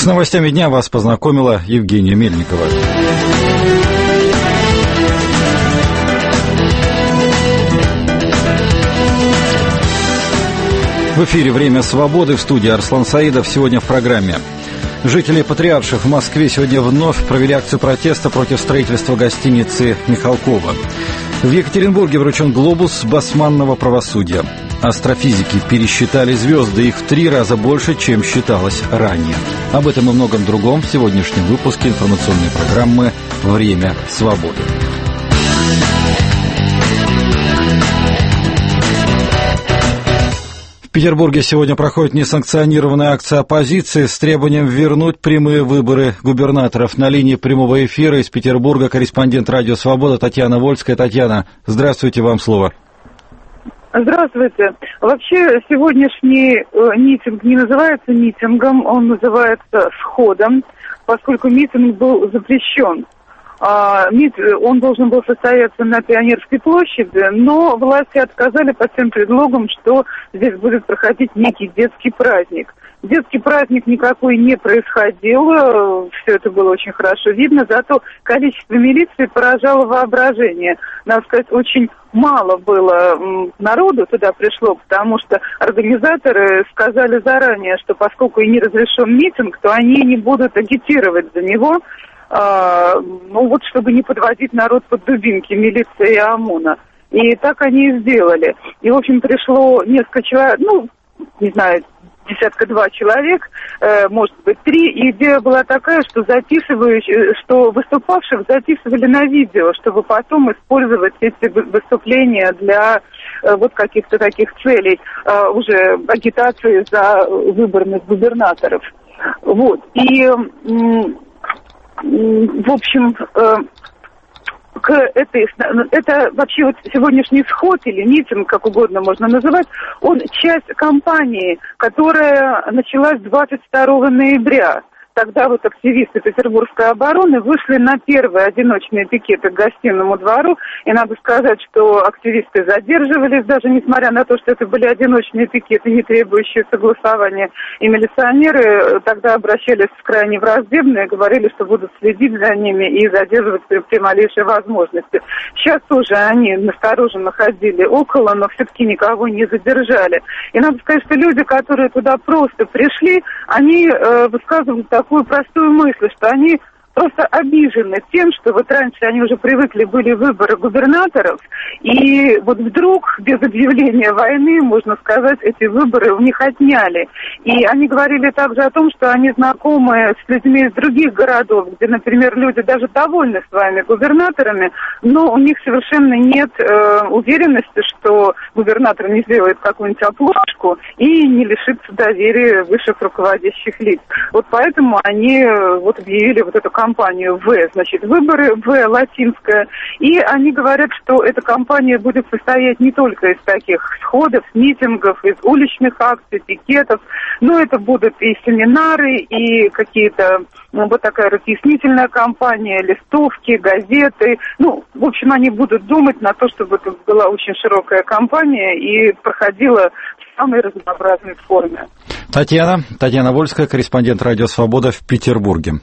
С новостями дня вас познакомила Евгения Мельникова. В эфире «Время свободы», в студии Арслан Саидов. Сегодня в программе. Жители Патриарших в Москве сегодня вновь провели акцию протеста против строительства гостиницы «Михалкова». В Екатеринбурге вручен глобус басманного правосудия. Астрофизики пересчитали звезды, их в 3 раза больше, чем считалось ранее. Об этом и многом другом в сегодняшнем выпуске информационной программы «Время свободы». В Петербурге сегодня проходит несанкционированная акция оппозиции с требованием вернуть прямые выборы губернаторов. На линии прямого эфира из Петербурга корреспондент «Радио Свобода» Татьяна Вольская. Татьяна, здравствуйте, вам слово. Здравствуйте. Вообще сегодняшний митинг не называется митингом, он называется сходом, поскольку митинг был запрещен. Он должен был состояться на Пионерской площади, но власти отказали под тем предлогом, что здесь будет проходить некий детский праздник. Детский праздник никакой не происходил, все это было очень хорошо видно, зато количество милиции поражало воображение. Надо сказать, очень мало было народу туда пришло, потому что организаторы сказали заранее, что поскольку и не разрешен митинг, то они не будут агитировать за него, чтобы не подводить народ под дубинки милиции и ОМОНа. И так они и сделали. И, в общем, пришло несколько человек, десятка-два человек, может быть, 3. И идея была такая, что выступавших записывали на видео, чтобы потом использовать эти выступления для каких-то таких целей, уже агитации за выборных губернаторов. И, в общем, это вообще сегодняшний сход или митинг, как угодно можно называть, он часть кампании, которая началась 22 ноября. Тогда активисты Петербургской обороны вышли на первые одиночные пикеты к Гостиному двору. И надо сказать, что активисты задерживались, даже несмотря на то, что это были одиночные пикеты, не требующие согласования. И милиционеры тогда обращались крайне враждебно и говорили, что будут следить за ними и задерживать при малейшей возможности. Сейчас тоже они настороженно ходили около, но все-таки никого не задержали. И надо сказать, что люди, которые туда просто пришли, они высказывают такую простую мысль, что они просто обижены тем, что раньше они уже привыкли, были выборы губернаторов, и вдруг, без объявления войны, можно сказать, эти выборы у них отняли. И они говорили также о том, что они знакомы с людьми из других городов, где, например, люди даже довольны своими губернаторами, но у них совершенно нет уверенности, что губернатор не сделает какую-нибудь оплошку и не лишится доверия высших руководящих лиц. Поэтому они объявили эту кампанию выборы В латинская, и они говорят, что эта кампания будет состоять не только из таких сходов, митингов, из уличных акций, пикетов, но это будут и семинары, и какие-то, такая разъяснительная кампания, листовки, газеты. В общем, они будут думать на то, чтобы это была очень широкая кампания и проходила в самой разнообразной форме. Татьяна Вольская, корреспондент «Радио Свобода» в Петербурге.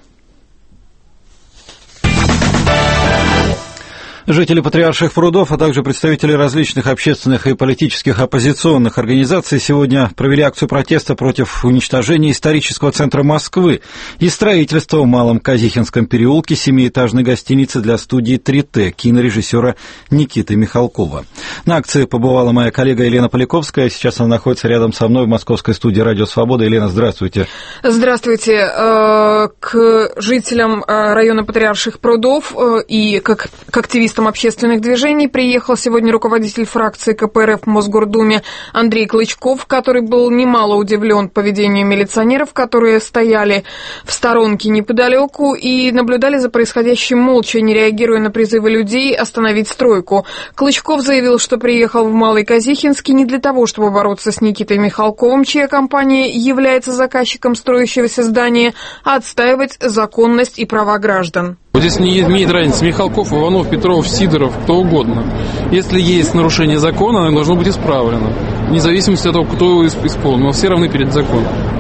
Жители Патриарших прудов, а также представители различных общественных и политических оппозиционных организаций сегодня провели акцию протеста против уничтожения исторического центра Москвы и строительства в Малом Казихинском переулке 7-этажной гостиницы для студии 3Т кинорежиссера Никиты Михалкова. На акции побывала моя коллега Елена Поляковская. Сейчас она находится рядом со мной в московской студии «Радио Свобода». Елена, здравствуйте. Здравствуйте. К жителям района Патриарших прудов и к активистам общественных движений приехал сегодня руководитель фракции КПРФ в Мосгордуме Андрей Клычков, который был немало удивлен поведением милиционеров, которые стояли в сторонке неподалеку и наблюдали за происходящим молча, не реагируя на призывы людей остановить стройку. Клычков заявил, что приехал в Малый Казихинский не для того, чтобы бороться с Никитой Михалковым, чья компания является заказчиком строящегося здания, а отстаивать законность и права граждан. Здесь не имеет разницы, Михалков, Иванов, Петров, Сидоров, кто угодно. Если есть нарушение закона, оно должно быть исправлено. Вне зависимости от того, кто его исполнил. Но все равны перед законом.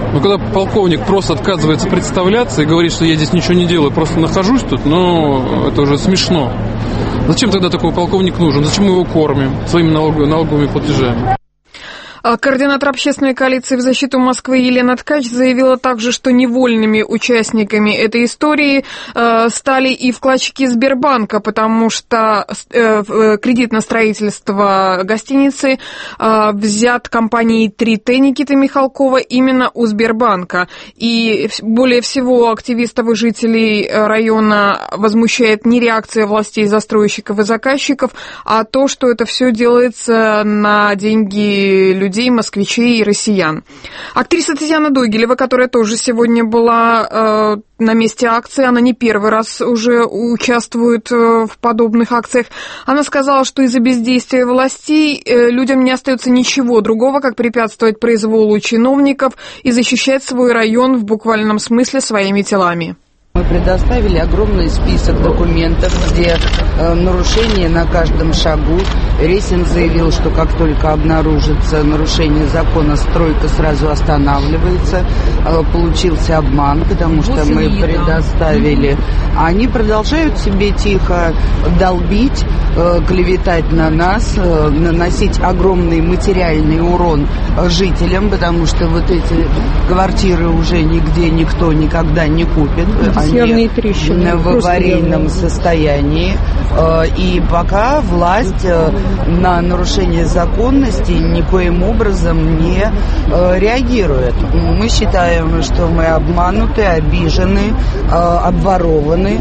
Но когда полковник просто отказывается представляться и говорит, что я здесь ничего не делаю, просто нахожусь тут, это уже смешно. Зачем тогда такой полковник нужен? Зачем мы его кормим своими налоговыми платежами? Координатор общественной коалиции в защиту Москвы Елена Ткач заявила также, что невольными участниками этой истории стали и вкладчики Сбербанка, потому что кредит на строительство гостиницы взят компанией 3Т Никиты Михалкова именно у Сбербанка. И более всего активистов и жителей района возмущает не реакция властей, застройщиков и заказчиков, а то, что это все делается на деньги людей, москвичей и россиян. Актриса Татьяна Догилева, которая тоже сегодня была на месте акции, она не первый раз уже участвует в подобных акциях. Она сказала, что из-за бездействия властей людям не остается ничего другого, как препятствовать произволу чиновников и защищать свой район в буквальном смысле своими телами. Мы предоставили огромный список документов, где нарушения на каждом шагу. Ресин заявил, что как только обнаружится нарушение закона, стройка сразу останавливается. Получился обман, потому что мы предоставили. Они продолжают себе тихо долбить, клеветать на нас, наносить огромный материальный урон жителям, потому что вот эти квартиры уже нигде никто никогда не купит. Они в аварийном состоянии. И пока власть на нарушение законности никоим образом не реагирует. Мы считаем, что мы обмануты, обижены, обворованы.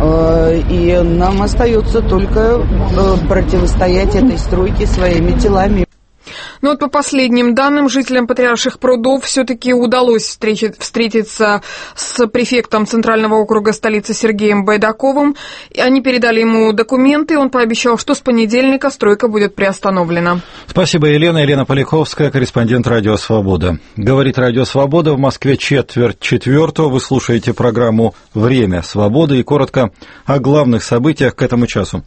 И нам остается только противостоять этой стройке своими телами. Но по последним данным, жителям Патриарших прудов все-таки удалось встретиться с префектом Центрального округа столицы Сергеем Байдаковым. Они передали ему документы, и он пообещал, что с понедельника стройка будет приостановлена. Спасибо, Елена. Елена Полиховская, корреспондент «Радио Свобода». Говорит «Радио Свобода». В Москве 3:45. Вы слушаете программу «Время свободы» и коротко о главных событиях к этому часу.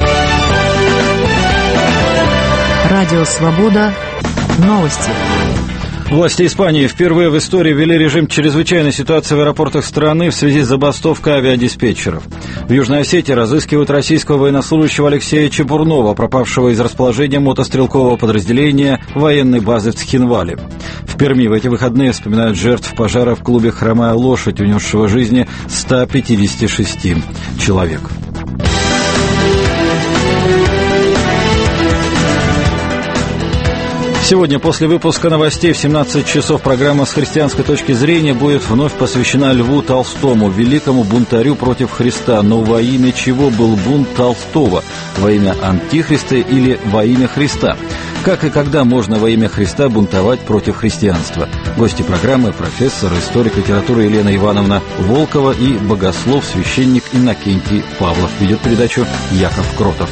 Радио «Свобода». Новости. Власти Испании впервые в истории ввели режим чрезвычайной ситуации в аэропортах страны в связи с забастовкой авиадиспетчеров. В Южной Осетии разыскивают российского военнослужащего Алексея Чебурнова, пропавшего из расположения мотострелкового подразделения военной базы в Цхинвале. В Перми в эти выходные вспоминают жертв пожара в клубе «Хромая лошадь», унесшего жизни 156 человек. Сегодня после выпуска новостей в 17 часов программа «С христианской точки зрения» будет вновь посвящена Льву Толстому, великому бунтарю против Христа. Но во имя чего был бунт Толстого? Во имя Антихриста или во имя Христа? Как и когда можно во имя Христа бунтовать против христианства? Гости программы – профессор, историк литературы Елена Ивановна Волкова и богослов, священник Иннокентий Павлов. Ведет передачу Яков Кротов.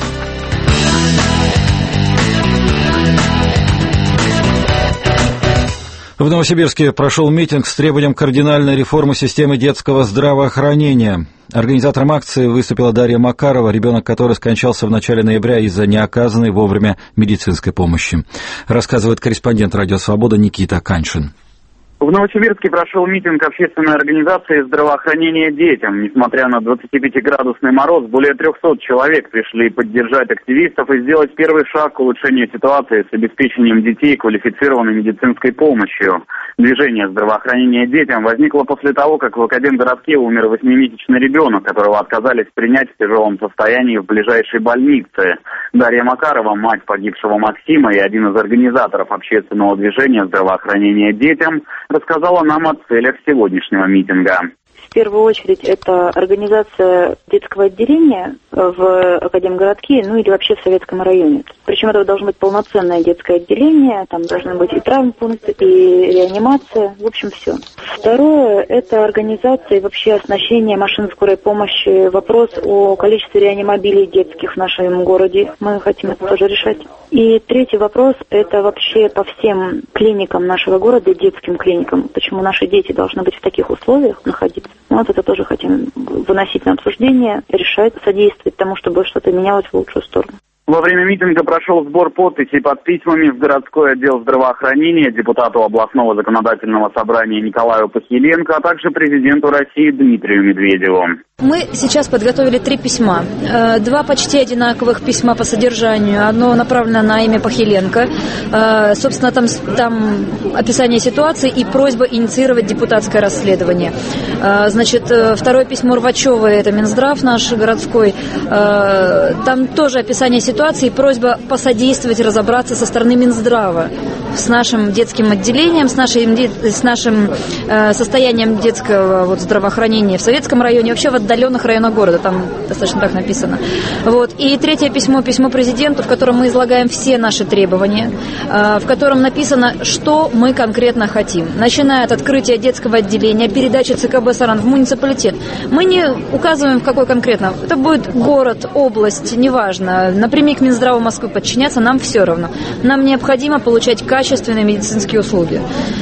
В Новосибирске прошел митинг с требованием кардинальной реформы системы детского здравоохранения. Организатором акции выступила Дарья Макарова, ребенок которой скончался в начале ноября из-за неоказанной вовремя медицинской помощи. Рассказывает корреспондент «Радио Свобода» Никита Каньшин. В Новосибирске прошел митинг общественной организации здравоохранения детям. Несмотря на 25-градусный мороз, более 300 человек пришли поддержать активистов и сделать первый шаг к улучшению ситуации с обеспечением детей квалифицированной медицинской помощью. Движение здравоохранения детям возникло после того, как в Академгородке умер 8-месячный ребенок, которого отказались принять в тяжелом состоянии в ближайшей больнице. Дарья Макарова, мать погибшего Максима и один из организаторов общественного движения здравоохранения детям, рассказала нам о целях сегодняшнего митинга. В первую очередь это организация детского отделения в Академгородке, или вообще в Советском районе. Причем это должно быть полноценное детское отделение, там должны быть и травмпункты, и реанимация, в общем, все. Второе – это организация и вообще оснащение машин скорой помощи. Вопрос о количестве реанимобилей детских в нашем городе. Мы хотим это тоже решать. И третий вопрос – это вообще по всем клиникам нашего города, детским клиникам. Почему наши дети должны быть в таких условиях находиться? Вот это тоже хотим выносить на обсуждение, решать, содействовать тому, чтобы что-то менялось в лучшую сторону. Во время митинга прошел сбор подписей под письмами в городской отдел здравоохранения депутату областного законодательного собрания Николаю Похиленко, а также президенту России Дмитрию Медведеву. Мы сейчас подготовили 3 письма. 2 почти одинаковых письма по содержанию. Одно направлено на имя Похиленко. Собственно, там описание ситуации и просьба инициировать депутатское расследование. Значит, 2 письмо Рвачева, это Минздрав наш городской. Там тоже описание ситуации и просьба посодействовать разобраться со стороны Минздрава с нашим детским отделением, с нашим состоянием детского здравоохранения в Советском районе, вообще в отдаленных районах города, там достаточно так написано. И 3 письмо президенту, в котором мы излагаем все наши требования, в котором написано, что мы конкретно хотим. Начиная от открытия детского отделения, передачи ЦКБ «Саран» в муниципалитет. Мы не указываем, в какой конкретно. Это будет город, область, неважно. Напрямик Минздраву Москвы подчиняться, нам все равно. Нам необходимо получать качественные медицинские услуги.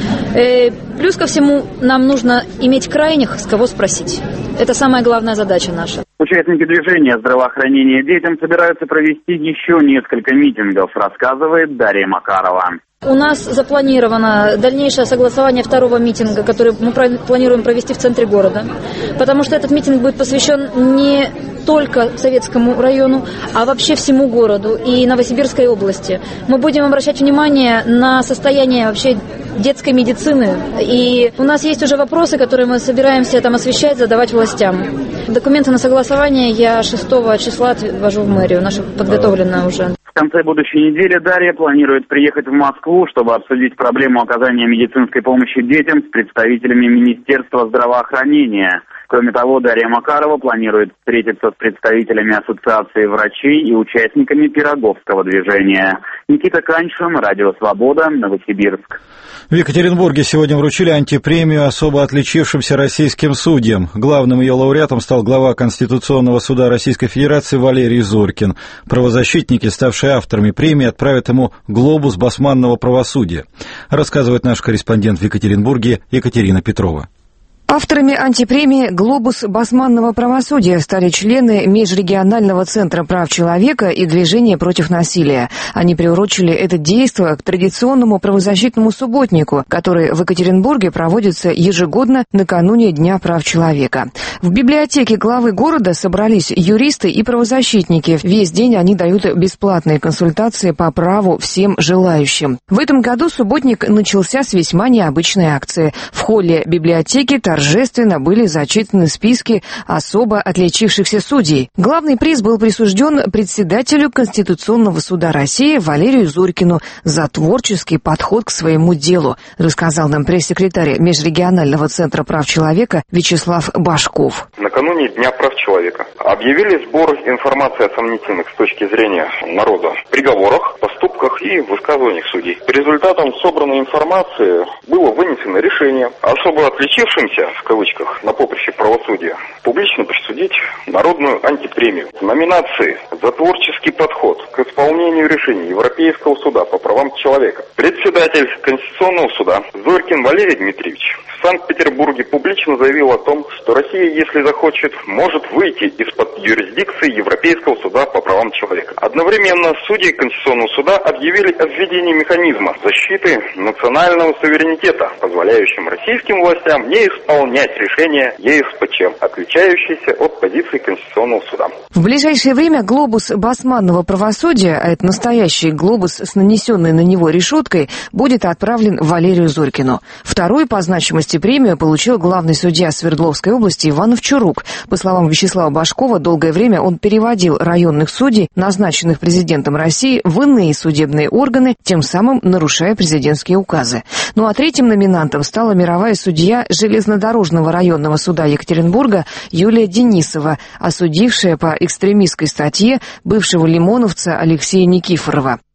Плюс ко всему, нам нужно иметь крайних, с кого спросить. Это самая главная задача наша. Участники движения здравоохранения детям собираются провести еще несколько митингов, рассказывает Дарья Макарова. У нас запланировано дальнейшее согласование 2-го митинга, который мы планируем провести в центре города, потому что этот митинг будет посвящен не только Советскому району, а вообще всему городу и Новосибирской области. Мы будем обращать внимание на состояние вообще детской медицины. И у нас есть уже вопросы, которые мы собираемся освещать, задавать властям. Документы на согласование я 6 числа отвожу в мэрию, наша подготовлена уже. В конце будущей недели Дарья планирует приехать в Москву, чтобы обсудить проблему оказания медицинской помощи детям с представителями Министерства здравоохранения. Кроме того, Дарья Макарова планирует встретиться с представителями Ассоциации врачей и участниками Пироговского движения. Никита Каньшин, Радио Свобода, Новосибирск. В Екатеринбурге сегодня вручили антипремию особо отличившимся российским судьям. Главным ее лауреатом стал глава Конституционного суда Российской Федерации Валерий Зорькин. Правозащитники, ставшие авторами премии, отправят ему глобус басманного правосудия, рассказывает наш корреспондент в Екатеринбурге Екатерина Петрова. Авторами антипремии «Глобус басманного правосудия» стали члены Межрегионального центра прав человека и движения против насилия. Они приурочили это действо к традиционному правозащитному субботнику, который в Екатеринбурге проводится ежегодно накануне Дня прав человека. В библиотеке главы города собрались юристы и правозащитники. Весь день они дают бесплатные консультации по праву всем желающим. В этом году субботник начался с весьма необычной акции. В холле библиотеки торжественно были зачитаны списки особо отличившихся судей. Главный приз был присужден председателю Конституционного суда России Валерию Зорькину за творческий подход к своему делу, рассказал нам пресс-секретарь Межрегионального центра прав человека Вячеслав Башков. Накануне Дня прав человека объявили сбор информации о сомнительных с точки зрения народа приговорах, поступках и высказываниях судей. По результатам собранной информации было вынесено решение особо отличившимся, в кавычках, на поприще правосудия, публично присудить народную антипремию в номинации «За творческий подход к исполнению решений Европейского суда по правам человека». Председатель Конституционного суда Зорькин Валерий Дмитриевич в Санкт-Петербурге публично заявил о том, что Россия, если захочет, может выйти из-под юрисдикции Европейского суда по правам человека. Одновременно судьи Конституционного суда объявили о введении механизма защиты национального суверенитета, позволяющим российским властям не исполнять решения ЕСПЧ, отличающиеся от позиции Конституционного суда. В ближайшее время глобус басманного правосудия, а это настоящий глобус с нанесенной на него решеткой, будет отправлен Валерию Зорькину. Вторую по значимости премию получил главный судья Свердловской области Иванов Чурук. По словам Вячеслава Башкова, долгое время он переводил районных судей, назначенных президентом России, в иные судебные органы, тем самым нарушая президентские указы. Ну а третьим номинантом стала мировая судья Железнодорожного районного суда Екатеринбурга Юлия Денисова, осудившая по экстремистской статье бывшего лимоновца Алексея Никифорова.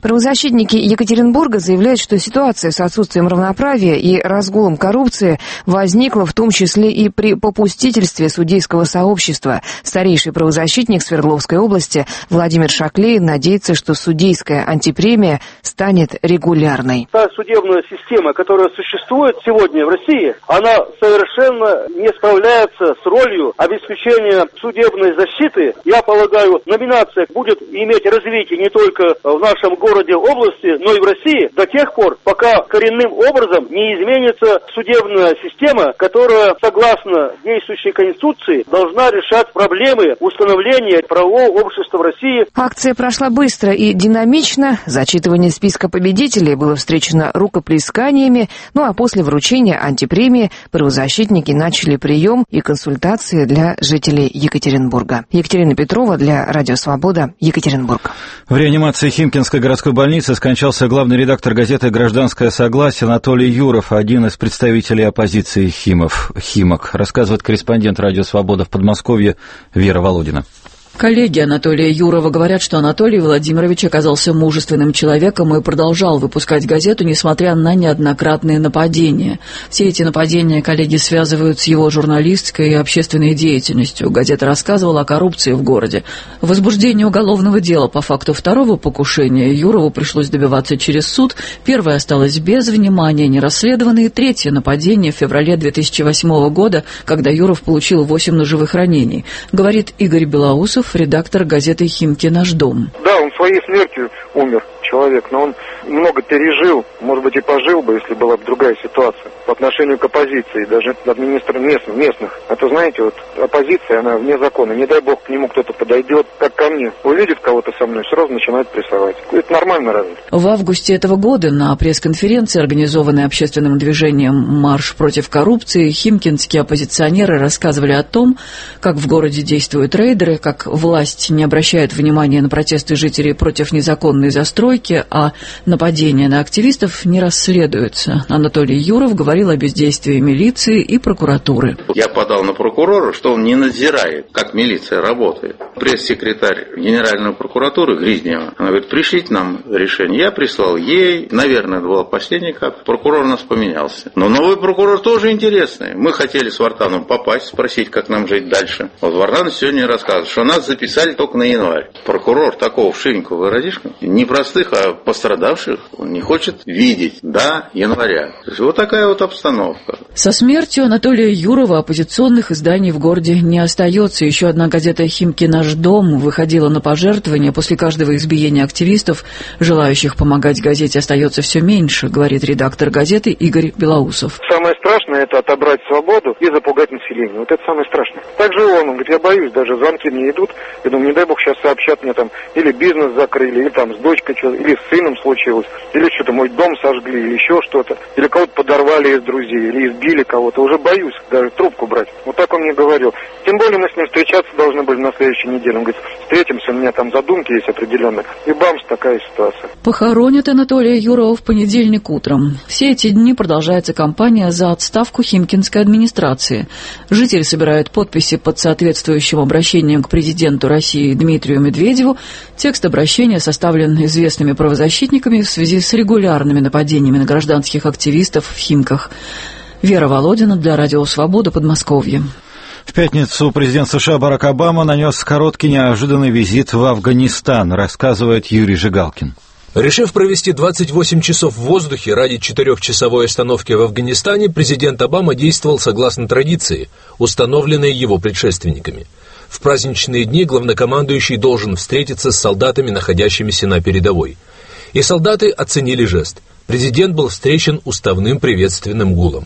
Правозащитники Екатеринбурга заявляют, что ситуация с отсутствием равноправия и разгулом коррупции возникла в том числе и при попустительстве судейского сообщества. Старейший правозащитник Свердловской области Владимир Шаклеин надеется, что судейская антипремия станет регулярной. Та судебная система, которая существует сегодня в России, она совершенно не справляется с ролью обеспечения судебной защиты. Я полагаю, номинация будет иметь развитие не только в нашем городе, области, но и в России до тех пор, пока коренным образом не изменится судебная система, которая, согласно действующей Конституции, должна решать проблемы установления правового общества в России. Акция прошла быстро и динамично. Зачитывание списка победителей было встречено рукоплесканиями, ну а после вручения антипремии правозащитники начали прием и консультации для жителей Екатеринбурга. Екатерина Петрова для Радио Свобода, Екатеринбург. В реанимации Химкинской городской больницы скончался главный редактор газеты «Гражданское согласие» Анатолий Юров, один из представителей оппозиции Химок, рассказывает корреспондент Радио Свобода в Подмосковье Вера Володина. Коллеги Анатолия Юрова говорят, что Анатолий Владимирович оказался мужественным человеком и продолжал выпускать газету, несмотря на неоднократные нападения. Все эти нападения коллеги связывают с его журналистской и общественной деятельностью. Газета рассказывала о коррупции в городе. Возбуждение уголовного дела по факту второго покушения Юрову пришлось добиваться через суд. Первое осталось без внимания, не расследованное. Третье нападение в феврале 2008 года, когда Юров получил 8 ножевых ранений. Говорит Игорь Белоусов, редактор газеты «Химки. Наш дом». Да, он своей смертью умер, человек, но он много пережил, может быть, и пожил бы, если была бы другая ситуация по отношению к оппозиции, даже администрации местных. Это, знаете, вот оппозиция, она вне закона. Не дай бог к нему кто-то подойдет, как ко мне, увидит кого-то со мной, сразу начинает прессовать. Это нормально разве? В августе этого года на пресс-конференции, организованной общественным движением «Марш против коррупции», химкинские оппозиционеры рассказывали о том, как в городе действуют рейдеры, как власть не обращает внимания на протесты жителей против незаконной застройки, а нападения на активистов не расследуются. Анатолий Юров говорил о бездействии милиции и прокуратуры. Я подал на прокурора, что он не надзирает, как милиция работает. Пресс-секретарь Генеральной прокуратуры Гризнева, она говорит, пришлите нам решение. Я прислал ей, наверное, это была последняя капля. Прокурор у нас поменялся. Но новый прокурор тоже интересный. Мы хотели с Вартановым попасть, спросить, как нам жить дальше. Вот Вартанов сегодня рассказывает, что нас записали только на январь. Прокурор такого вшивенького городишка, не простых, а пострадавших, он не хочет видеть до января. То есть вот такая вот обстановка. Со смертью Анатолия Юрова оппозиционных изданий в городе не остается. Еще одна газета «Химки. Наш дом» выходила на пожертвования. После каждого избиения активистов, желающих помогать газете, остается все меньше, говорит редактор газеты Игорь Белоусов. Самое страшное — это отобрать свободу и запугать население. Вот это самое страшное. Также он говорит, я боюсь, даже звонки мне идут. Я думаю, не дай бог сейчас сообщат мне там, или бизнес закрыли, или там с дочкой что-то, или с сыном случилось, или что-то мой дом сожгли, или еще что-то, или кого-то подорвали из друзей, или избили кого-то. Уже боюсь даже трубку брать. Вот так он мне говорил. Тем более мы с ним встречаться должны были на следующей неделе. Он говорит, встретимся, у меня там задумки есть определенные. И бамс, такая ситуация. Похоронят Анатолия Юрова в понедельник утром. Все эти дни продолжается кампания за отставку химкинской администрации. Жители собирают подписи под соответствующим обращением к президенту России Дмитрию Медведеву. Текст обращения составлен известными правозащитниками в связи с регулярными нападениями на гражданских активистов в Химках. Вера Володина для Радио Свобода, Подмосковье. В пятницу президент США Барак Обама нанес короткий неожиданный визит в Афганистан, рассказывает Юрий Жигалкин. Решив провести 28 часов в воздухе ради 4-часовой остановки в Афганистане, президент Обама действовал согласно традиции, установленной его предшественниками. В праздничные дни главнокомандующий должен встретиться с солдатами, находящимися на передовой. И солдаты оценили жест. Президент был встречен уставным приветственным гулом.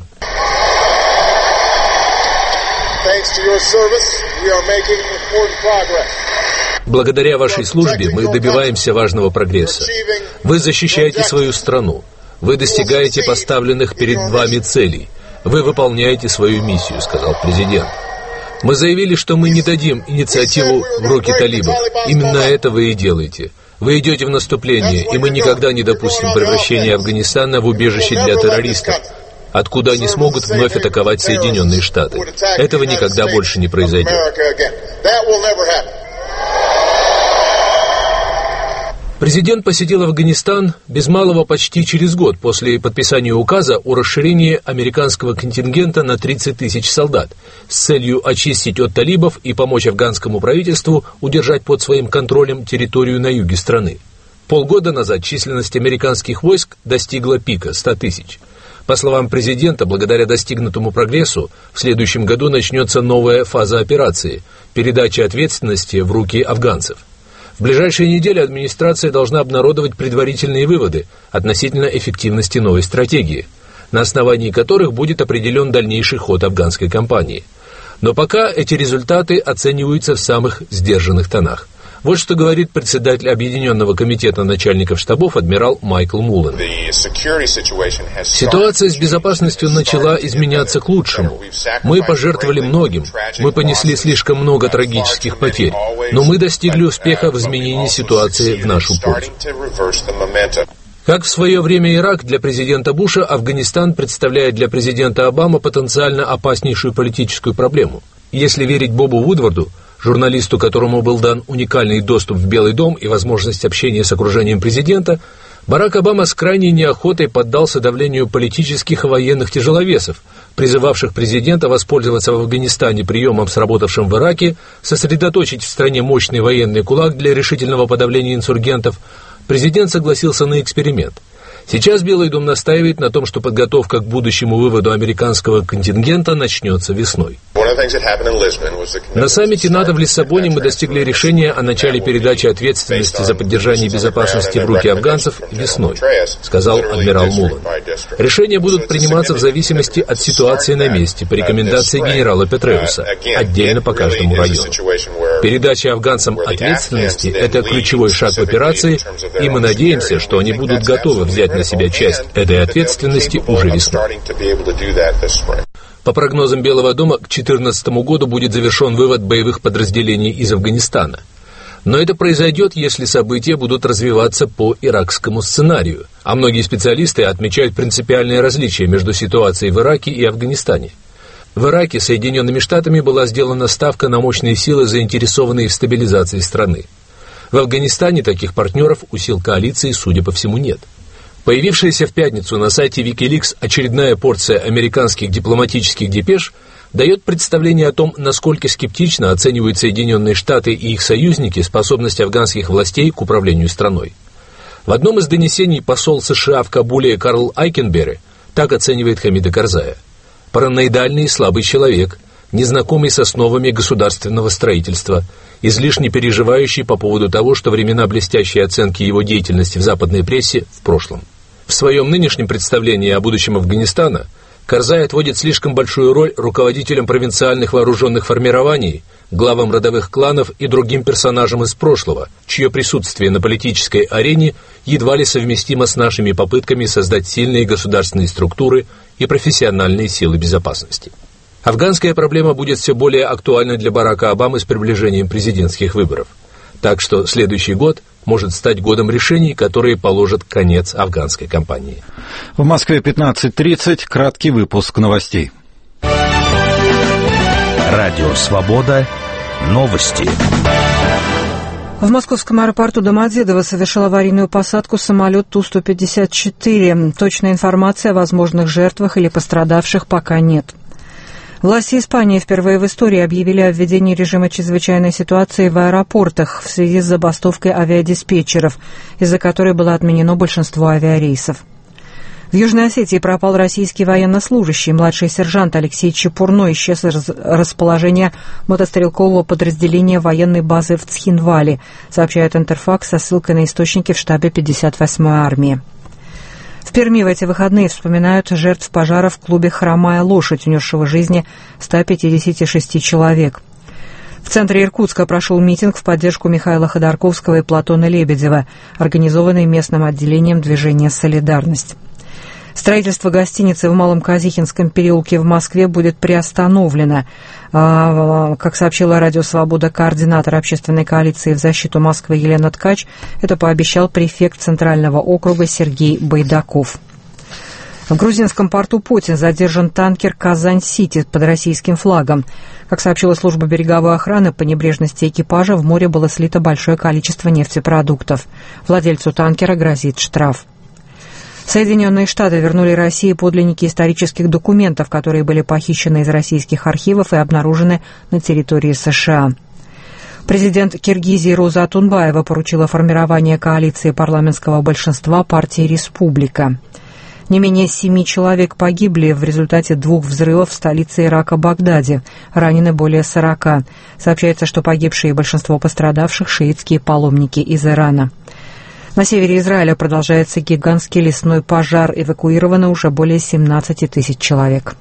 Благодаря вашей службе мы добиваемся важного прогресса. Вы защищаете свою страну. Вы достигаете поставленных перед вами целей. Вы выполняете свою миссию, сказал президент. Мы заявили, что мы не дадим инициативу в руки талибов. Именно это вы и делаете. Вы идете в наступление, и мы никогда не допустим превращения Афганистана в убежище для террористов, откуда они смогут вновь атаковать Соединенные Штаты. Этого никогда больше не произойдет. Президент посетил Афганистан без малого почти через год после подписания указа о расширении американского контингента на 30 тысяч солдат с целью очистить от талибов и помочь афганскому правительству удержать под своим контролем территорию на юге страны. Полгода назад численность американских войск достигла пика – 100 тысяч. По словам президента, благодаря достигнутому прогрессу, в следующем году начнется новая фаза операции – передача ответственности в руки афганцев. В ближайшие недели администрация должна обнародовать предварительные выводы относительно эффективности новой стратегии, на основании которых будет определен дальнейший ход афганской кампании. Но пока эти результаты оцениваются в самых сдержанных тонах. Вот что говорит председатель Объединенного комитета начальников штабов адмирал Майкл Муллен. Ситуация с безопасностью начала изменяться к лучшему. Мы пожертвовали многим, мы понесли слишком много трагических потерь, но мы достигли успеха в изменении ситуации в нашу пользу. Как в свое время Ирак для президента Буша, Афганистан представляет для президента Обамы потенциально опаснейшую политическую проблему. Если верить Бобу Вудварду, журналисту, которому был дан уникальный доступ в Белый дом и возможность общения с окружением президента, Барак Обама с крайней неохотой поддался давлению политических и военных тяжеловесов, призывавших президента воспользоваться в Афганистане приемом, сработавшим в Ираке, сосредоточить в стране мощный военный кулак для решительного подавления инсургентов. Президент согласился на эксперимент. Сейчас Белый дом настаивает на том, что подготовка к будущему выводу американского контингента начнется весной. На саммите НАТО в Лиссабоне мы достигли решения о начале передачи ответственности за поддержание безопасности в руки афганцев весной, сказал адмирал Муллен. Решения будут приниматься в зависимости от ситуации на месте, по рекомендации генерала Петреуса, отдельно по каждому району. Передача афганцам ответственности – это ключевой шаг в операции, и мы надеемся, что они будут готовы взять на себя часть этой ответственности уже весной. По прогнозам Белого дома, к 2014 году будет завершен вывод боевых подразделений из Афганистана. Но это произойдет, если события будут развиваться по иракскому сценарию. А многие специалисты отмечают принципиальные различия между ситуацией в Ираке и Афганистане. В Ираке Соединенными Штатами была сделана ставка на мощные силы, заинтересованные в стабилизации страны. В Афганистане таких партнеров у сил коалиции, судя по всему, нет. Появившаяся в пятницу на сайте Wikileaks очередная порция американских дипломатических депеш дает представление о том, насколько скептично оценивают Соединенные Штаты и их союзники способность афганских властей к управлению страной. В одном из донесений посол США в Кабуле Карл Айкенберри так оценивает Хамида Карзая. Параноидальный и слабый человек, незнакомый с основами государственного строительства, излишне переживающий по поводу того, что времена блестящей оценки его деятельности в западной прессе в прошлом. В своем нынешнем представлении о будущем Афганистана Карзай отводит слишком большую роль руководителям провинциальных вооруженных формирований, главам родовых кланов и другим персонажам из прошлого, чье присутствие на политической арене едва ли совместимо с нашими попытками создать сильные государственные структуры и профессиональные силы безопасности. Афганская проблема будет все более актуальной для Барака Обамы с приближением президентских выборов. Так что следующий год может стать годом решений, которые положат конец афганской кампании. В Москве 15:30. Краткий выпуск новостей. Радио «Свобода». Новости. В московском аэропорту Домодедово совершил аварийную посадку самолет Ту-154. Точной информации о возможных жертвах или пострадавших пока нет. Власти Испании впервые в истории объявили о введении режима чрезвычайной ситуации в аэропортах в связи с забастовкой авиадиспетчеров, из-за которой было отменено большинство авиарейсов. В Южной Осетии пропал российский военнослужащий. Младший сержант Алексей Чепурно исчез из расположения мотострелкового подразделения военной базы в Цхинвале, сообщает Интерфакс со ссылкой на источники в штабе 58-й армии. В Перми в эти выходные вспоминают жертв пожара в клубе «Хромая лошадь», унесшего жизни 156 человек. В центре Иркутска прошел митинг в поддержку Михаила Ходорковского и Платона Лебедева, организованный местным отделением движения «Солидарность». Строительство гостиницы в Малом Казихинском переулке в Москве будет приостановлено. Как сообщила Радио «Свобода» координатор общественной коалиции в защиту Москвы Елена Ткач, это пообещал префект Центрального округа Сергей Байдаков. В грузинском порту Потин задержан танкер «Казань-Сити» под российским флагом. Как сообщила служба береговой охраны, по небрежности экипажа в море было слито большое количество нефтепродуктов. Владельцу танкера грозит штраф. Соединенные Штаты вернули России подлинники исторических документов, которые были похищены из российских архивов и обнаружены на территории США. Президент Киргизии Роза Атунбаева поручила формирование коалиции парламентского большинства партии «Республика». Не менее 7 человек погибли в результате 2 взрывов в столице Ирака Багдаде. Ранены более 40. Сообщается, что погибшие и большинство пострадавших – шиитские паломники из Ирана. На севере Израиля продолжается гигантский лесной пожар. Эвакуировано уже более 17 тысяч человек.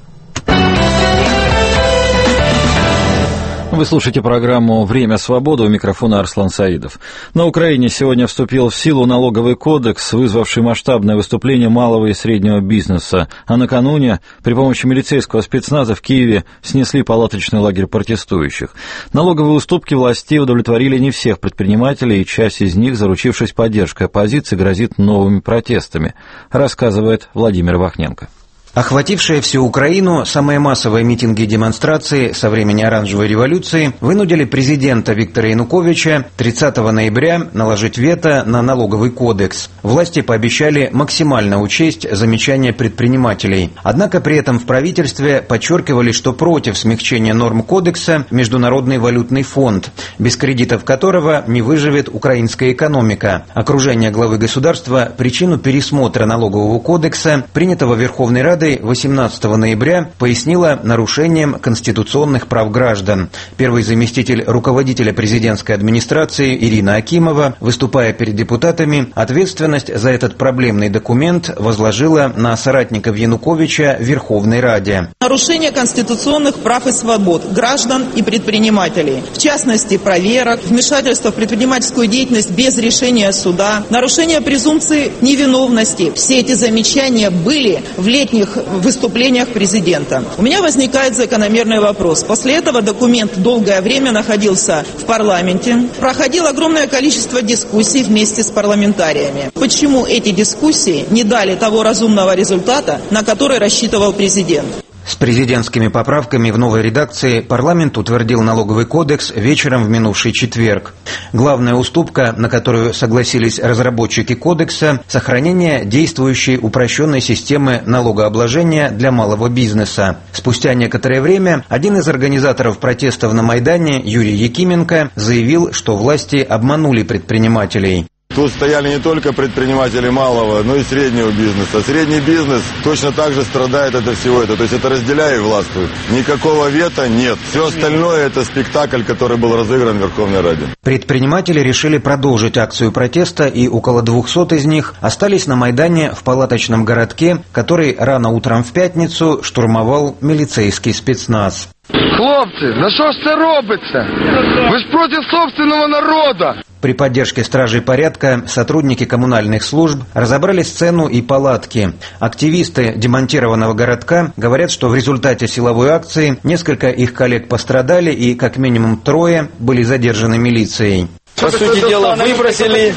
Вы слушаете программу «Время свободы», у микрофона Арслан Саидов. На Украине сегодня вступил в силу налоговый кодекс, вызвавший масштабное выступление малого и среднего бизнеса. А накануне при помощи милицейского спецназа в Киеве снесли палаточный лагерь протестующих. Налоговые уступки властей удовлетворили не всех предпринимателей, и часть из них, заручившись поддержкой оппозиции, грозит новыми протестами, рассказывает Владимир Вахненко. Охватившие всю Украину самые массовые митинги и демонстрации со времени Оранжевой революции вынудили президента Виктора Януковича 30 ноября наложить вето на налоговый кодекс. Власти пообещали максимально учесть замечания предпринимателей. Однако при этом в правительстве подчеркивали, что против смягчения норм кодекса Международный валютный фонд, без кредитов которого не выживет украинская экономика. Окружение главы государства причину пересмотра налогового кодекса, принятого Верховной Радой 18 ноября, пояснила нарушением конституционных прав граждан. Первый заместитель руководителя президентской администрации Ирина Акимова, выступая перед депутатами, ответственность за этот проблемный документ возложила на соратников Януковича в Верховной Раде. Нарушение конституционных прав и свобод граждан и предпринимателей, в частности проверок, вмешательство в предпринимательскую деятельность без решения суда, нарушение презумпции невиновности. Все эти замечания были в летних выступлениях президента. У меня возникает закономерный вопрос. После этого документ долгое время находился в парламенте, проходило огромное количество дискуссий вместе с парламентариями. Почему эти дискуссии не дали того разумного результата, на который рассчитывал президент? С президентскими поправками в новой редакции парламент утвердил налоговый кодекс вечером в минувший четверг. Главная уступка, на которую согласились разработчики кодекса – сохранение действующей упрощенной системы налогообложения для малого бизнеса. Спустя некоторое время один из организаторов протестов на Майдане, Юрий Якименко, заявил, что власти обманули предпринимателей. Тут стояли не только предприниматели малого, но и среднего бизнеса. Средний бизнес точно так же страдает от всего этого. То есть это разделяй и властвуй. Никакого вето нет. Все остальное это спектакль, который был разыгран в Верховной Раде. Предприниматели решили продолжить акцию протеста, и около 200 из них остались на Майдане в палаточном городке, который рано утром в пятницу штурмовал милицейский спецназ. Хлопцы, на що ж це робиться? Ви ж проти собственного народа! При поддержке стражей порядка сотрудники коммунальных служб разобрали сцену и палатки. Активисты демонтированного городка говорят, что в результате силовой акции несколько их коллег пострадали и как минимум 3 были задержаны милицией. По сути дела, выбросили,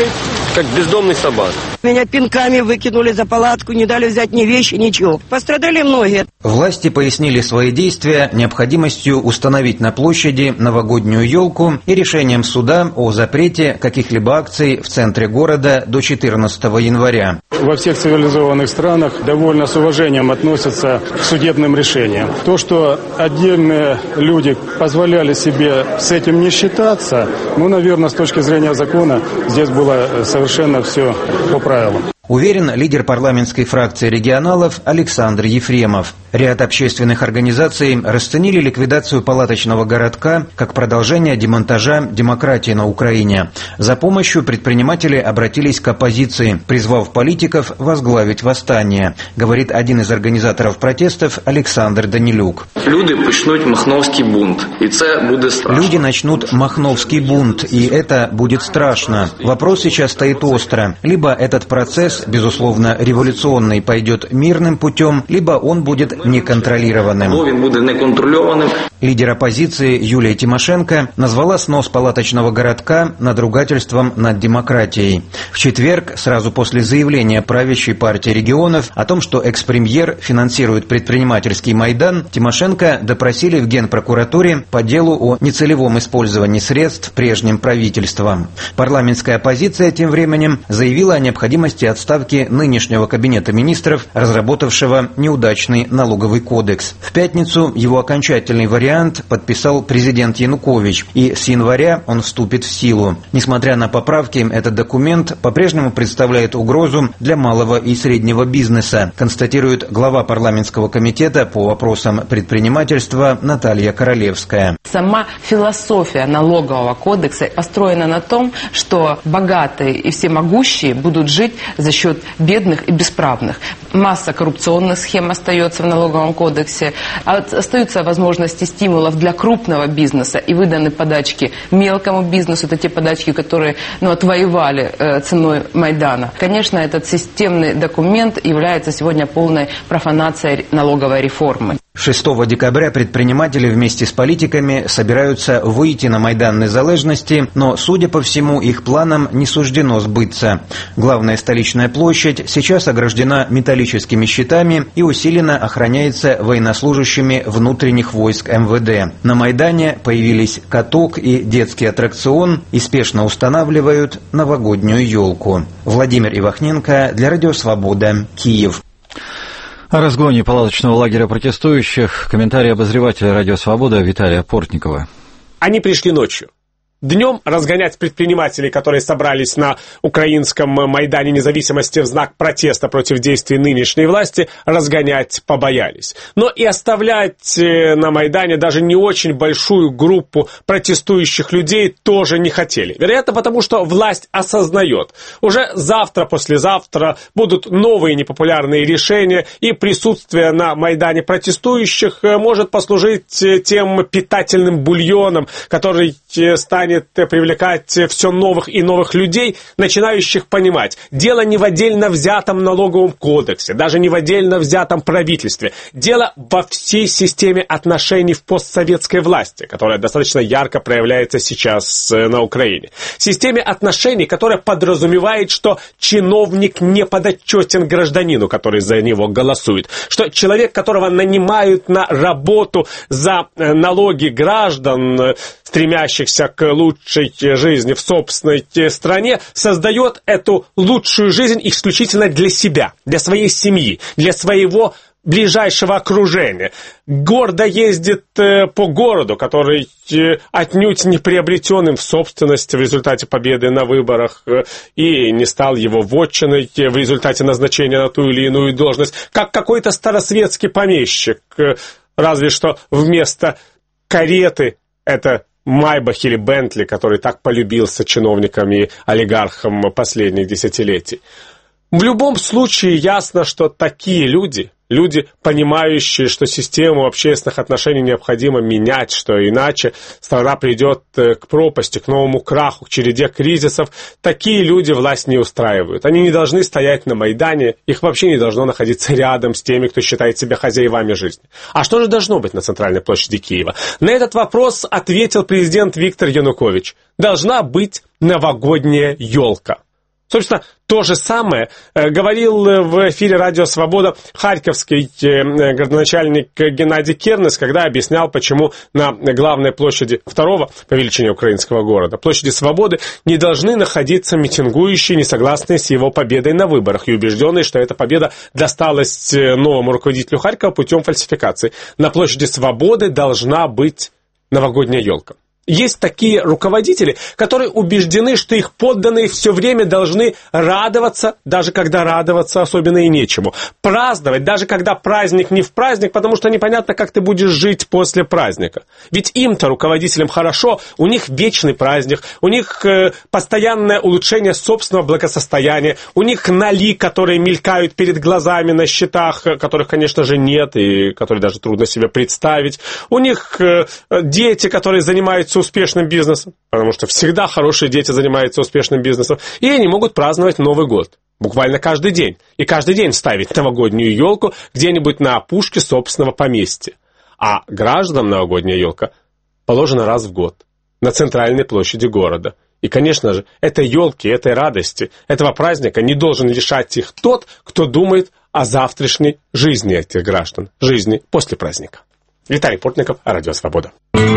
как бездомных собак. Меня пинками выкинули за палатку, не дали взять ни вещи, ничего. Пострадали многие. Власти пояснили свои действия необходимостью установить на площади новогоднюю елку и решением суда о запрете каких-либо акций в центре города до 14 января. Во всех цивилизованных странах довольно с уважением относятся к судебным решениям. То, что отдельные люди позволяли себе с этим не считаться, наверное, с точки зрения закона здесь было совершенно все по правилам. Уверен лидер парламентской фракции регионалов Александр Ефремов. Ряд общественных организаций расценили ликвидацию палаточного городка как продолжение демонтажа демократии на Украине. За помощью предприниматели обратились к оппозиции, призвав политиков возглавить восстание, говорит один из организаторов протестов Александр Данилюк. Люди начнут махновский бунт, и это будет страшно. Люди начнут махновский бунт, и это будет страшно. Вопрос сейчас стоит остро. Либо этот процесс, безусловно, революционный, пойдет мирным путем, либо он будет неконтролированным. Он будет неконтролированным. Лидер оппозиции Юлия Тимошенко назвала снос палаточного городка надругательством над демократией. В четверг, сразу после заявления правящей партии регионов о том, что экс-премьер финансирует предпринимательский Майдан, Тимошенко допросили в Генпрокуратуре по делу о нецелевом использовании средств прежним правительством. Парламентская оппозиция тем временем заявила о необходимости отставки нынешнего кабинета министров, разработавшего неудачный налоговый кодекс. В пятницу его окончательный вариант подписал президент Янукович, и с января он вступит в силу. Несмотря на поправки, этот документ по-прежнему представляет угрозу для малого и среднего бизнеса, констатирует глава парламентского комитета по вопросам предпринимательства Наталья Королевская. Сама философия налогового кодекса построена на том, что богатые и всемогущие будут жить за счет бедных и бесправных. Масса коррупционных схем остается в налоговом кодексе, остаются возможности стимулов для крупного бизнеса и выданы подачки мелкому бизнесу. Это те подачки, которые отвоевали ценой Майдана. Конечно, этот системный документ является сегодня полной профанацией налоговой реформы. 6 декабря предприниматели вместе с политиками собираются выйти на Майдан Незалежности, но, судя по всему, их планам не суждено сбыться. Главная столичная площадь сейчас ограждена металлическими щитами и усиленно охраняется военнослужащими внутренних войск МВД. На Майдане появились каток и детский аттракцион и спешно устанавливают новогоднюю елку. Владимир Ивахненко для Радио Свобода, Киев. О разгоне палаточного лагеря протестующих комментарий обозревателя «Радио Свобода» Виталия Портникова. Они пришли ночью. Днем разгонять предпринимателей, которые собрались на украинском Майдане Независимости в знак протеста против действий нынешней власти, разгонять побоялись. Но и оставлять на Майдане даже не очень большую группу протестующих людей тоже не хотели. Вероятно, потому что власть осознает, уже завтра, послезавтра будут новые непопулярные решения, и присутствие на Майдане протестующих может послужить тем питательным бульоном, который станет привлекать все новых и новых людей, начинающих понимать, дело не в отдельно взятом налоговом кодексе, даже не в отдельно взятом правительстве. Дело во всей системе отношений в постсоветской власти, которая достаточно ярко проявляется сейчас на Украине. Системе отношений, которая подразумевает, что чиновник не подотчетен гражданину, который за него голосует, что человек, которого нанимают на работу за налоги граждан, стремящихся к лучшей жизни в собственной стране, создает эту лучшую жизнь исключительно для себя, для своей семьи, для своего ближайшего окружения. Гордо ездит по городу, который отнюдь не приобретен им в собственность в результате победы на выборах и не стал его вотчиной в результате назначения на ту или иную должность, как какой-то старосветский помещик, разве что вместо кареты это Майбах или Бентли, который так полюбился чиновникам и олигархам последних десятилетий. В любом случае ясно, что такие люди, понимающие, что систему общественных отношений необходимо менять, что иначе страна придет к пропасти, к новому краху, к череде кризисов, такие люди власть не устраивают. Они не должны стоять на Майдане, их вообще не должно находиться рядом с теми, кто считает себя хозяевами жизни. А что же должно быть на центральной площади Киева? На этот вопрос ответил президент Виктор Янукович. Должна быть новогодняя елка. Собственно, то же самое говорил в эфире «Радио Свобода» харьковский градоначальник Геннадий Кернес, когда объяснял, почему на главной площади второго по величине украинского города, площади Свободы, не должны находиться митингующие, не согласные с его победой на выборах и убежденные, что эта победа досталась новому руководителю Харькова путем фальсификации. На площади Свободы должна быть новогодняя елка. Есть такие руководители, которые убеждены, что их подданные все время должны радоваться, даже когда радоваться особенно и нечему. Праздновать, даже когда праздник не в праздник, потому что непонятно, как ты будешь жить после праздника. Ведь им-то, руководителям, хорошо, у них вечный праздник, у них постоянное улучшение собственного благосостояния, у них ноли, которые мелькают перед глазами на счетах, которых, конечно же, нет и которые даже трудно себе представить. У них дети, которые занимаются успешным бизнесом, потому что всегда хорошие дети занимаются успешным бизнесом, и они могут праздновать Новый год. Буквально каждый день. И каждый день ставить новогоднюю елку где-нибудь на опушке собственного поместья. А гражданам новогодняя елка положена раз в год на центральной площади города. И, конечно же, этой елки, этой радости, этого праздника не должен лишать их тот, кто думает о завтрашней жизни этих граждан, жизни после праздника. Виталий Портников, Радио Свобода.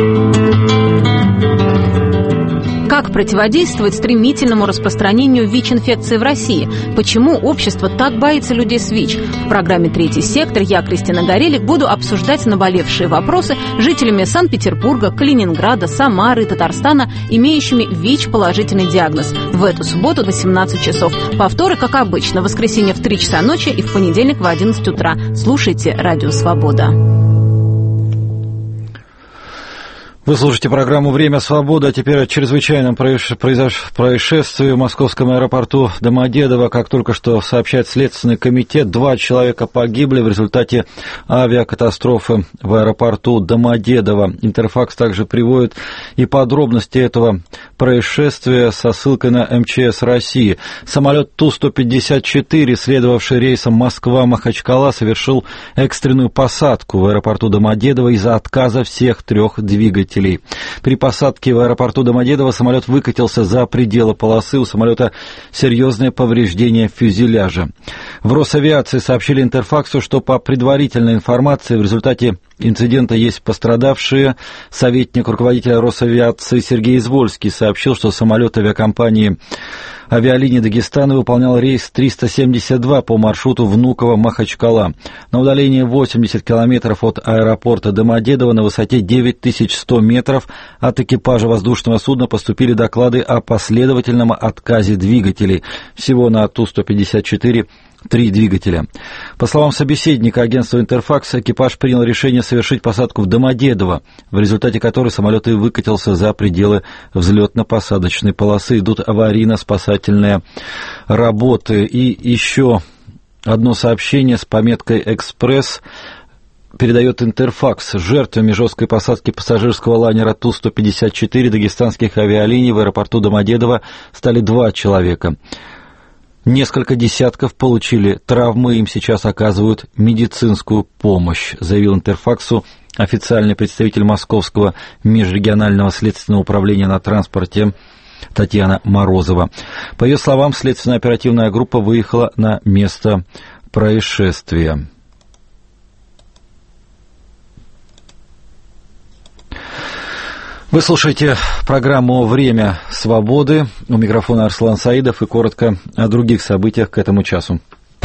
Как противодействовать стремительному распространению ВИЧ-инфекции в России? Почему общество так боится людей с ВИЧ? В программе «Третий сектор» я, Кристина Горелик, буду обсуждать наболевшие вопросы жителями Санкт-Петербурга, Калининграда, Самары, Татарстана, имеющими ВИЧ-положительный диагноз. В эту субботу до 17 часов. Повторы, как обычно, в воскресенье в 3 часа ночи и в понедельник в 11 утра. Слушайте «Радио Свобода». Вы слушаете программу «Время свободы», а теперь о чрезвычайном происшествии в московском аэропорту Домодедово. Как только что сообщает Следственный комитет, 2 человека погибли в результате авиакатастрофы в аэропорту Домодедово. Интерфакс также приводит и подробности этого происшествия со ссылкой на МЧС России. Самолет Ту-154, следовавший рейсом Москва-Махачкала, совершил экстренную посадку в аэропорту Домодедово из-за отказа всех 3 двигателей. При посадке в аэропорту Домодедово самолет выкатился за пределы полосы, у самолета серьезное повреждение фюзеляжа. В Росавиации сообщили Интерфаксу, что по предварительной информации в результате инцидента есть пострадавшие. Советник руководителя Росавиации Сергей Извольский сообщил, что самолет авиакомпании авиалинии Дагестана выполнял рейс 372 по маршруту Внуково-Махачкала. На удалении 80 километров от аэропорта Домодедово на высоте 9100 метров от экипажа воздушного судна поступили доклады о последовательном отказе двигателей. Всего на Ту-154 3 двигателя. По словам собеседника агентства «Интерфакс», экипаж принял решение совершить посадку в Домодедово, в результате которой самолет и выкатился за пределы взлетно-посадочной полосы. Идут аварийно-спасательные работы. И еще одно сообщение с пометкой «Экспресс» передает Интерфакс. Жертвами жесткой посадки пассажирского лайнера Ту-154 дагестанских авиалиний в аэропорту Домодедово стали 2 человека. Несколько десятков получили травмы, им сейчас оказывают медицинскую помощь, заявил Интерфаксу официальный представитель Московского межрегионального следственного управления на транспорте Татьяна Морозова. По ее словам, следственная оперативная группа выехала на место происшествия. Вы слушаете программу «Время свободы». У микрофона Арслан Саидов и коротко о других событиях к этому часу.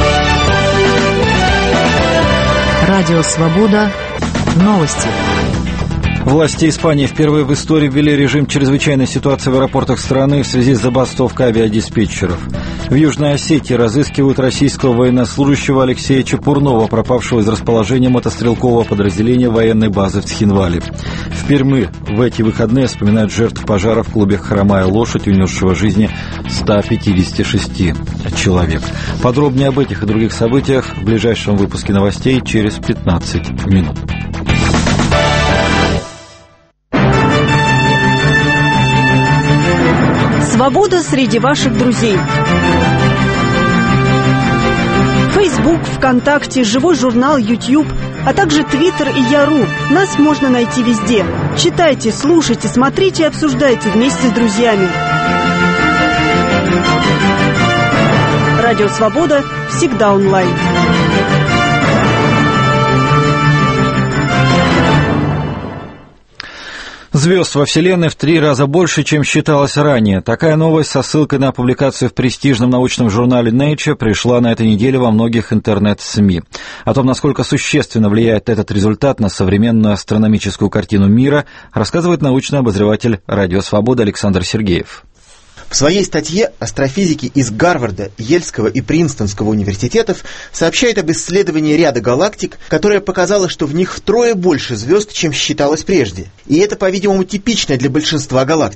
Радио «Свобода». Новости. Власти Испании впервые в истории ввели режим чрезвычайной ситуации в аэропортах страны в связи с забастовкой авиадиспетчеров. В Южной Осетии разыскивают российского военнослужащего Алексея Чепурнова, пропавшего из расположения мотострелкового подразделения военной базы в Цхинвале. В Перми в эти выходные вспоминают жертв пожара в клубе «Хромая лошадь», унесшего жизни 156 человек. Подробнее об этих и других событиях в ближайшем выпуске новостей через 15 минут. Свобода среди ваших друзей. Facebook, ВКонтакте, Живой журнал, YouTube, а также Твиттер и Яру. Нас можно найти везде. Читайте, слушайте, смотрите и обсуждайте вместе с друзьями. Радио «Свобода» всегда онлайн. Звезд во Вселенной в 3 раза больше, чем считалось ранее. Такая новость со ссылкой на публикацию в престижном научном журнале Nature пришла на этой неделе во многих интернет-СМИ. О том, насколько существенно влияет этот результат на современную астрономическую картину мира, рассказывает научный обозреватель «Радио Свобода» Александр Сергеев. В своей статье астрофизики из Гарварда, Йельского и Принстонского университетов сообщают об исследовании ряда галактик, которое показало, что в них втрое больше звезд, чем считалось прежде. И это, по-видимому, типично для большинства галактик.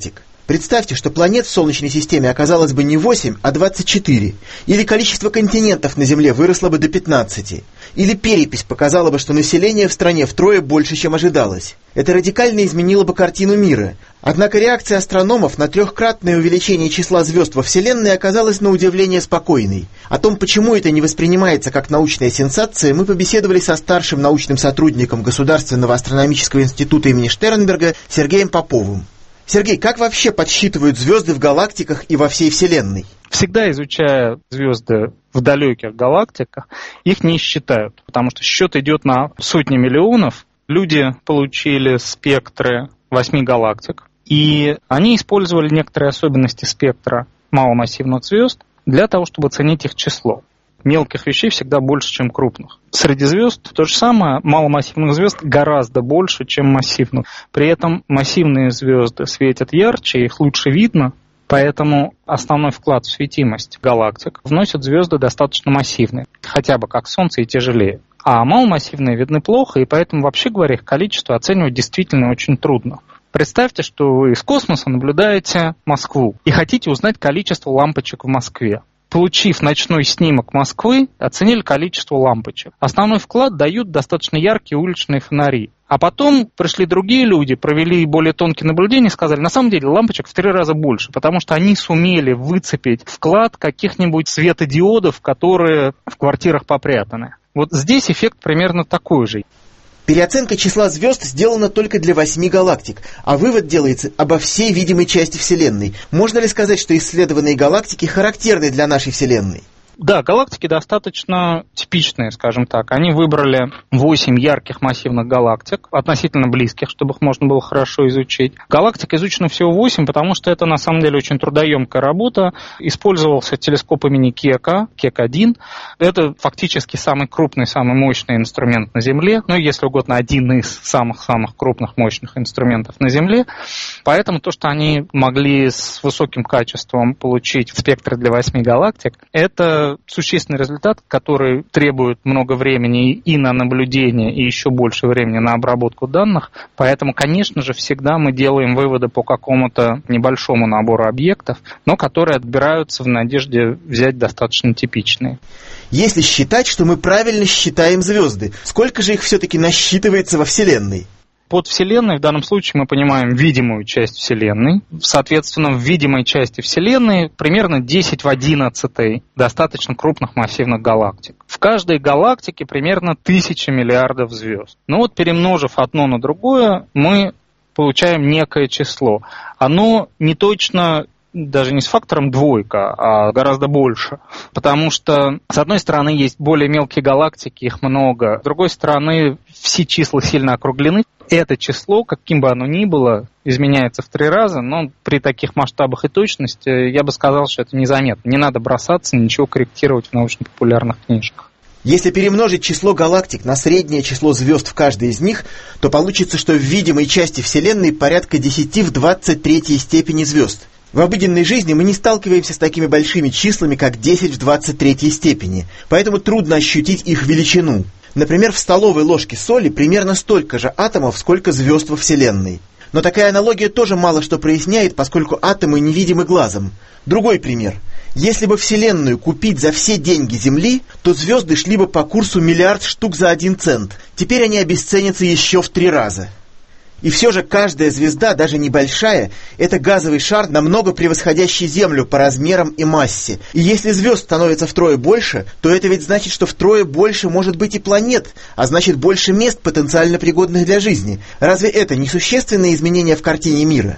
Представьте, что планет в Солнечной системе оказалось бы не 8, а 24. Или количество континентов на Земле выросло бы до 15. Или перепись показала бы, что население в стране втрое больше, чем ожидалось. Это радикально изменило бы картину мира. Однако реакция астрономов на трехкратное увеличение числа звезд во Вселенной оказалась на удивление спокойной. О том, почему это не воспринимается как научная сенсация, мы побеседовали со старшим научным сотрудником Государственного астрономического института имени Штернберга Сергеем Поповым. Сергей, как вообще подсчитывают звезды в галактиках и во всей Вселенной? Всегда изучая звезды в далеких галактиках, их не считают, потому что счет идет на сотни миллионов. Люди получили спектры 8 галактик, и они использовали некоторые особенности спектра маломассивных звезд для того, чтобы оценить их число. Мелких вещей всегда больше, чем крупных. Среди звезд то же самое, маломассивных звезд гораздо больше, чем массивных. При этом массивные звезды светят ярче, их лучше видно, поэтому основной вклад в светимость галактик вносят звезды достаточно массивные, хотя бы как Солнце и тяжелее. А маломассивные видны плохо, и поэтому, вообще говоря, их количество оценивать действительно очень трудно. Представьте, что вы из космоса наблюдаете Москву и хотите узнать количество лампочек в Москве. Получив ночной снимок Москвы, оценили количество лампочек. Основной вклад дают достаточно яркие уличные фонари. А потом пришли другие люди, провели более тонкие наблюдения и сказали, на самом деле лампочек в 3 раза больше, потому что они сумели выцепить вклад каких-нибудь светодиодов, которые в квартирах попрятаны. Вот здесь эффект примерно такой же. Переоценка числа звезд сделана только для 8 галактик, а вывод делается обо всей видимой части Вселенной. Можно ли сказать, что исследованные галактики характерны для нашей Вселенной? Да, галактики достаточно типичные, скажем так. Они выбрали 8 ярких массивных галактик, относительно близких, чтобы их можно было хорошо изучить. Галактик изучено всего 8, потому что это на самом деле очень трудоемкая работа. Использовался телескоп имени Кека, Кек-1. Это фактически самый крупный, самый мощный инструмент на Земле. Ну, если угодно, один из самых-самых крупных, мощных инструментов на Земле. Поэтому то, что они могли с высоким качеством получить в спектре для 8 галактик, это существенный результат, который требует много времени и на наблюдение, и еще больше времени на обработку данных. Поэтому, конечно же, всегда мы делаем выводы по какому-то небольшому набору объектов, но которые отбираются в надежде взять достаточно типичные. Если считать, что мы правильно считаем звезды, сколько же их все-таки насчитывается во Вселенной? Под Вселенной в данном случае мы понимаем видимую часть Вселенной. Соответственно, в видимой части Вселенной примерно 10 в 11 достаточно крупных массивных галактик. В каждой галактике примерно 1000 миллиардов звезд. Но вот перемножив одно на другое, мы получаем некое число. Оно не точно, даже не с фактором 2, а гораздо больше. Потому что, с одной стороны, есть более мелкие галактики, их много. С другой стороны, все числа сильно округлены. Это число, каким бы оно ни было, изменяется в 3 раза, но при таких масштабах и точности я бы сказал, что это незаметно. Не надо бросаться, ничего корректировать в научно-популярных книжках. Если перемножить число галактик на среднее число звезд в каждой из них, то получится, что в видимой части Вселенной порядка 10 в 23 степени звезд. В обыденной жизни мы не сталкиваемся с такими большими числами, как 10 в 23 степени, поэтому трудно ощутить их величину. Например, в столовой ложке соли примерно столько же атомов, сколько звезд во Вселенной. Но такая аналогия тоже мало что проясняет, поскольку атомы невидимы глазом. Другой пример. Если бы Вселенную купить за все деньги Земли, то звезды шли бы по курсу 1 миллиард штук за 1 цент. Теперь они обесценятся еще в 3 раза. И все же каждая звезда, даже небольшая, это газовый шар, намного превосходящий Землю по размерам и массе. И если звезд становится втрое больше, то это ведь значит, что втрое больше может быть и планет, а значит больше мест, потенциально пригодных для жизни. Разве это не существенные изменения в картине мира?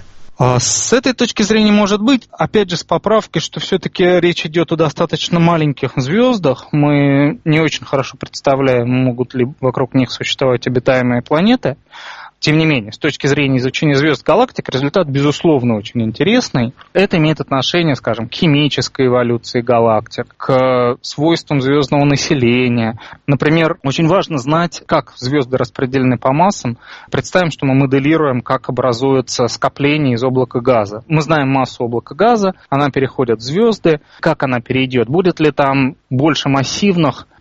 С этой точки зрения может быть, опять же с поправкой, что все-таки речь идет о достаточно маленьких звездах. Мы не очень хорошо представляем, могут ли вокруг них существовать обитаемые планеты. Тем не менее, с точки зрения изучения звезд галактик, результат, безусловно, очень интересный. Это имеет отношение, скажем, к химической эволюции галактик, к свойствам звездного населения. Например, очень важно знать, как звезды распределены по массам. Представим, что мы моделируем, как образуется скопление из облака газа. Мы знаем массу облака газа, она переходит в звезды. Как она перейдет? Будет ли там больше массивных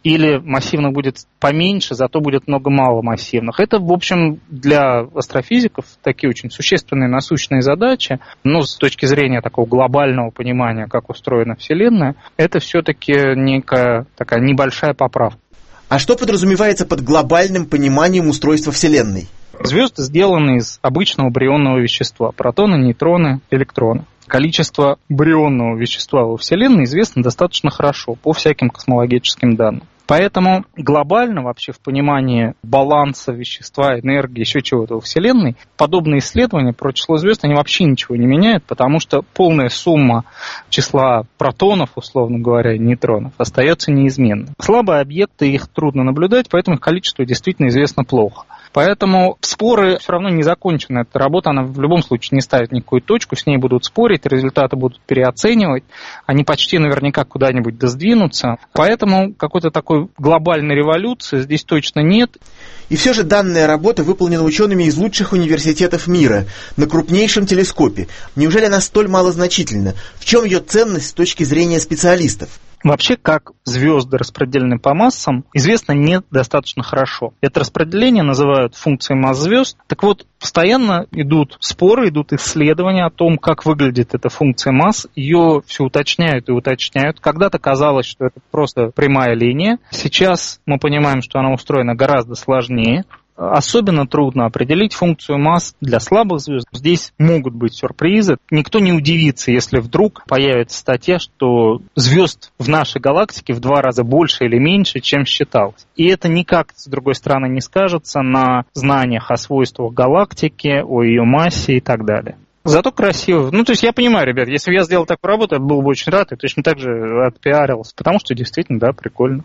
или массивных будет поменьше, зато будет много маломассивных. Это, в общем, для астрофизиков такие очень существенные насущные задачи, но с точки зрения такого глобального понимания, как устроена Вселенная, это все-таки некая такая небольшая поправка. А что подразумевается под глобальным пониманием устройства Вселенной? Звезды сделаны из обычного барионного вещества: протоны, нейтроны, электроны. Количество барионного вещества во Вселенной известно достаточно хорошо по всяким космологическим данным. Поэтому глобально вообще в понимании баланса вещества, энергии, еще чего-то во Вселенной, подобные исследования про число звезд, они вообще ничего не меняют, потому что полная сумма числа протонов, условно говоря, нейтронов, остается неизменной. Слабые объекты, их трудно наблюдать, поэтому их количество действительно известно плохо. Поэтому споры все равно не закончены. Эта работа, она в любом случае не ставит никакую точку, с ней будут спорить, результаты будут переоценивать, они почти наверняка куда-нибудь сдвинутся. Поэтому какой-то такой глобальной революции здесь точно нет. И все же данная работа выполнена учеными из лучших университетов мира на крупнейшем телескопе. Неужели она столь малозначительна? В чем ее ценность с точки зрения специалистов? Вообще, как звезды распределены по массам, известно недостаточно хорошо. Это распределение называют функцией масс звезд. Так вот, постоянно идут споры, идут исследования о том, как выглядит эта функция масс. Ее все уточняют и уточняют. Когда-то казалось, что это просто прямая линия. Сейчас мы понимаем, что она устроена гораздо сложнее. Особенно трудно определить функцию масс для слабых звезд. Здесь могут быть сюрпризы. Никто не удивится, если вдруг появится статья, что звезд в нашей галактике в 2 раза больше или меньше, чем считалось. И это никак, с другой стороны, не скажется на знаниях о свойствах галактики, о ее массе и так далее. Зато красиво. То есть я понимаю, ребят, если бы я сделал такую работу, я был бы очень рад и точно так же отпиарился, потому что действительно, да, прикольно.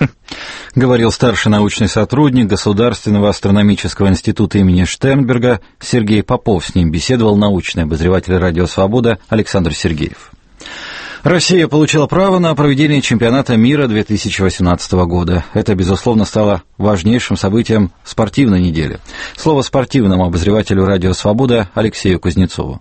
Говорил старший научный сотрудник Государственного астрономического института имени Штернберга Сергей Попов. С ним беседовал научный обозреватель «Радио Свобода» Александр Сергеев. Россия получила право на проведение чемпионата мира 2018 года. Это, безусловно, стало важнейшим событием спортивной недели. Слово спортивному обозревателю «Радио Свобода» Алексею Кузнецову.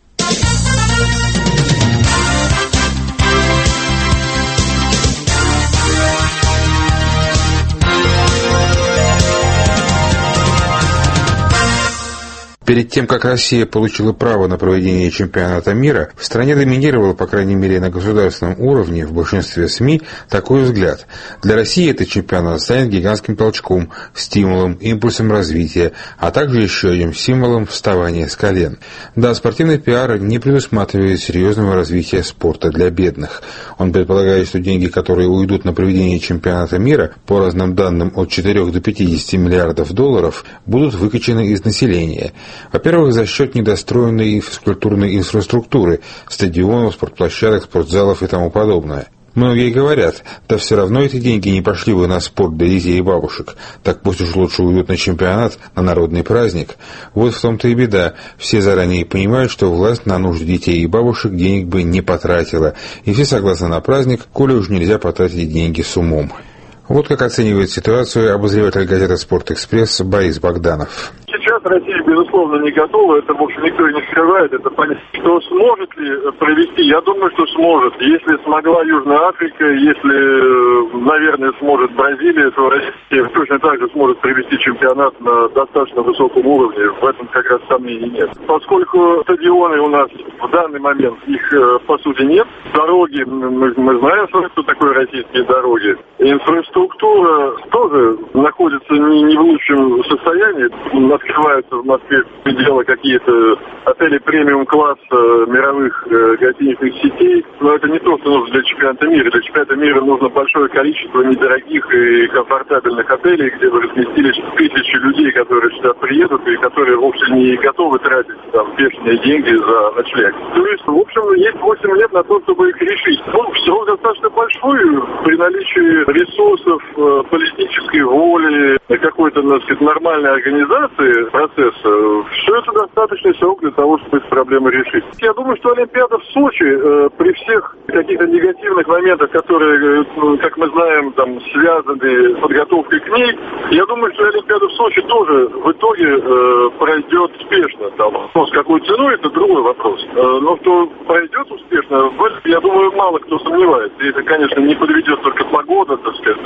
Перед тем, как Россия получила право на проведение чемпионата мира, в стране доминировал, по крайней мере на государственном уровне, в большинстве СМИ, такой взгляд. Для России этот чемпионат станет гигантским толчком, стимулом, импульсом развития, а также еще одним символом вставания с колен. Да, спортивный пиар не предусматривает серьезного развития спорта для бедных. Он предполагает, что деньги, которые уйдут на проведение чемпионата мира, по разным данным от 4 до 50 миллиардов долларов, будут выкачаны из населения. Во-первых, за счет недостроенной физкультурной инфраструктуры, стадионов, спортплощадок, спортзалов и тому подобное. Многие говорят, да все равно эти деньги не пошли бы на спорт для детей и бабушек, так пусть уж лучше уйдут на чемпионат, на народный праздник. Вот в том-то и беда, все заранее понимают, что власть на нужды детей и бабушек денег бы не потратила, и все согласны на праздник, коли уж нельзя потратить деньги с умом. Вот как оценивает ситуацию обозреватель газеты «Спортэкспресс» Борис Богданов. Сейчас Россия, безусловно, не готова, это, в общем, никто и не скрывает, это понятно. Что сможет ли провести? Я думаю, что сможет. Если смогла Южная Африка, если, наверное, сможет Бразилия, то Россия точно так же сможет провести чемпионат на достаточно высоком уровне, в этом как раз сомнений нет. Поскольку стадионы у нас в данный момент, их, по сути, нет, дороги, мы знаем, что такое российские дороги, инфраструктура тоже находится не в лучшем состоянии. Открываются в Москве пределы какие-то отели премиум-класса мировых гостиничных сетей. Но это не то, что нужно для чемпионата мира. Для чемпионата мира нужно большое количество недорогих и комфортабельных отелей, где бы разместились тысячи людей, которые сюда приедут и которые вовсе не готовы тратить там бешеные деньги за ночлег. То есть, в общем, есть 8 лет на то, чтобы их решить. Срок достаточно большой при наличии ресурсов, политической воли, какой-то, так сказать, нормальной организации процесса. Все это достаточный срок для того, чтобы эти проблемы решить. Я думаю, что Олимпиада в Сочи при всех каких-то негативных моментах, которые, как мы знаем, там связаны с подготовкой к ней, я думаю, что Олимпиада в Сочи тоже в итоге пройдет успешно. Там, с какой ценой, это другой вопрос. Но что пройдет успешно, в этом, я думаю, мало кто сомневается. И это, конечно, не подведет только погода, так сказать, да,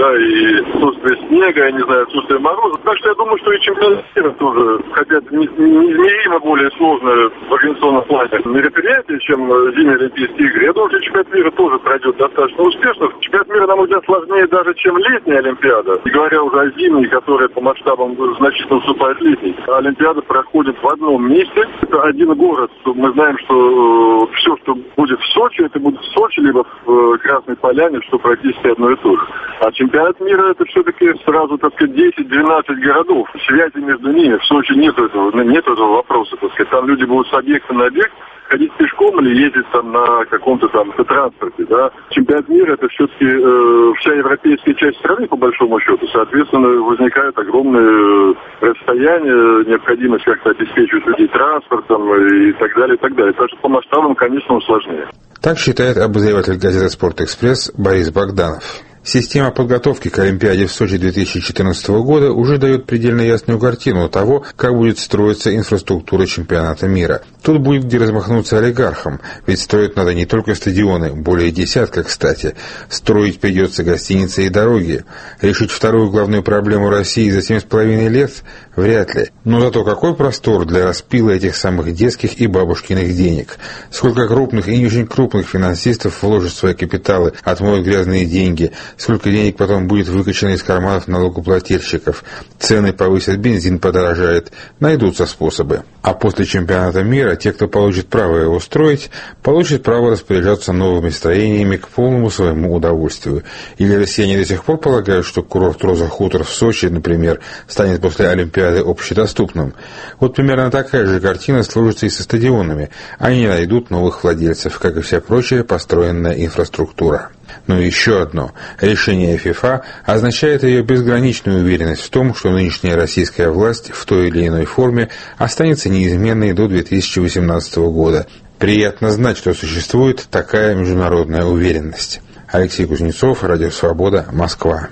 и отсутствие снега, я не знаю, отсутствие мороза. Так что я думаю, что и чемпионат мира тоже, хотя это неизмеримо более сложное в организационном плане мероприятие, чем зимние Олимпийские игры. Я думаю, что чемпионат мира тоже пройдет достаточно успешно. Чемпионат мира, на мой взгляд, сложнее даже, чем летняя Олимпиада. Не говоря уже о зимней, которая по масштабам значительно уступает летней. Олимпиада проходит в одном месте. Это один город. Мы знаем, что все, что будет в Сочи, это будет в Сочи, либо в Красной Поляне, что практически одно и то же. А чемпионат мира это все-таки сразу, так сказать, 10-12 городов. Связи между ними. В Сочи нет этого вопроса. Так сказать. Там люди будут с объекта на объект ходить пешком или ездить там на каком-то там транспорте, да. Чемпионат мира это все-таки вся европейская часть страны, по большому счету. Соответственно, возникают огромные расстояния, необходимость как-то обеспечивать людей транспортом и так далее, и так далее. Так что по масштабам, конечно, он сложнее. Так считает обозреватель газеты «Спортэкспресс» Борис Богданов. Система подготовки к Олимпиаде в Сочи 2014 года уже дает предельно ясную картину того, как будет строиться инфраструктура чемпионата мира. Тут будет где размахнуться олигархам, ведь строить надо не только стадионы, более десятка, кстати. Строить придется гостиницы и дороги. Решить вторую главную проблему России за 7,5 лет? Вряд ли. Но зато какой простор для распила этих самых детских и бабушкиных денег. Сколько крупных и не очень крупных финансистов вложат свои капиталы, отмоют грязные деньги. Сколько денег потом будет выкачано из карманов налогоплательщиков. Цены повысят, бензин подорожает. Найдутся способы. А после чемпионата мира те, кто получит право его строить, получат право распоряжаться новыми строениями к полному своему удовольствию. Или россияне до сих пор полагают, что курорт «Роза Хутор» в Сочи, например, станет после Олимпиады общедоступным. Вот примерно такая же картина сложится и со стадионами. Они найдут новых владельцев, как и вся прочая построенная инфраструктура. Но еще одно. Решение ФИФА означает ее безграничную уверенность в том, что нынешняя российская власть в той или иной форме останется неизменной до 2018 года. Приятно знать, что существует такая международная уверенность. Алексей Кузнецов, Радио Свобода, Москва.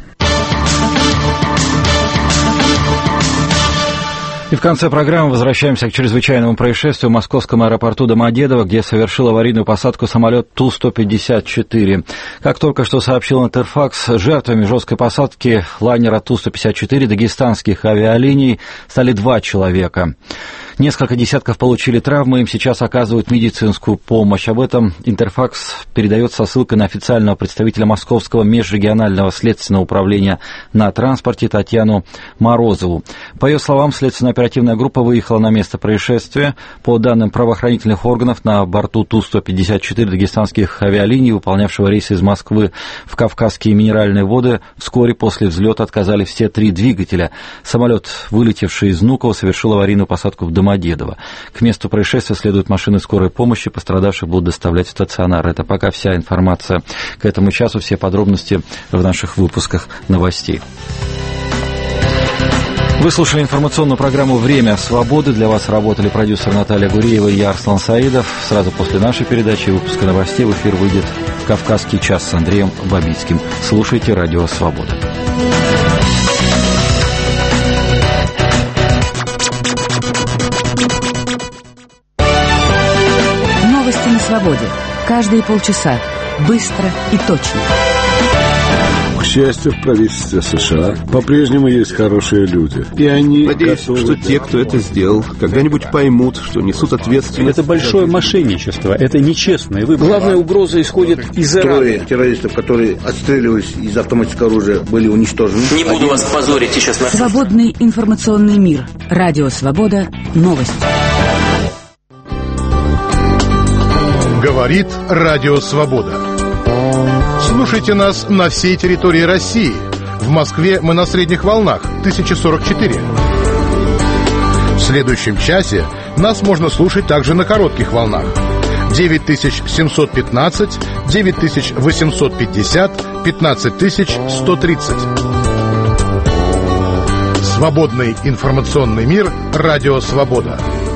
И в конце программы возвращаемся к чрезвычайному происшествию в московском аэропорту Домодедово, где совершил аварийную посадку самолет Ту-154. Как только что сообщил Интерфакс, жертвами жесткой посадки лайнера Ту-154 дагестанских авиалиний стали 2 человека. Несколько десятков получили травмы, им сейчас оказывают медицинскую помощь. Об этом Интерфакс передает со ссылкой на официального представителя Московского межрегионального следственного управления на транспорте Татьяну Морозову. По ее словам, следственно-оперативная группа выехала на место происшествия. По данным правоохранительных органов, на борту Ту-154 дагестанских авиалиний, выполнявшего рейсы из Москвы в Кавказские минеральные воды, вскоре после взлета отказали все 3 двигателя. Самолет, вылетевший из Внуково, совершил аварийную посадку в Домодедово. К месту происшествия следуют машины скорой помощи, пострадавших будут доставлять в стационар. Это пока вся информация к этому часу, все подробности в наших выпусках новостей. Вы слушали информационную программу «Время свободы». Для вас работали продюсер Наталья Гуреева и я, Арслан Саидов. Сразу после нашей передачи и выпуска новостей в эфир выйдет «Кавказский час» с Андреем Бабицким. Слушайте «Радио Свобода». Новости на свободе. Каждые полчаса. Быстро и точно. К счастью, в правительстве США по-прежнему есть хорошие люди. И они надеюсь, что те, кто это сделал, когда-нибудь поймут, что несут ответственность. Это большое мошенничество, это нечестные выборы. Главная угроза исходит из Ирана. 3 террористов, которые отстреливались из автоматического оружия, были уничтожены. Не буду вас позорить сейчас на... Свободный информационный мир. Радио Свобода. Новости. Говорит Радио Свобода. Слушайте нас на всей территории России. В Москве мы на средних волнах 1044. В следующем часе нас можно слушать также на коротких волнах 9715, 9850, 15130. Свободный информационный мир. Радио Свобода.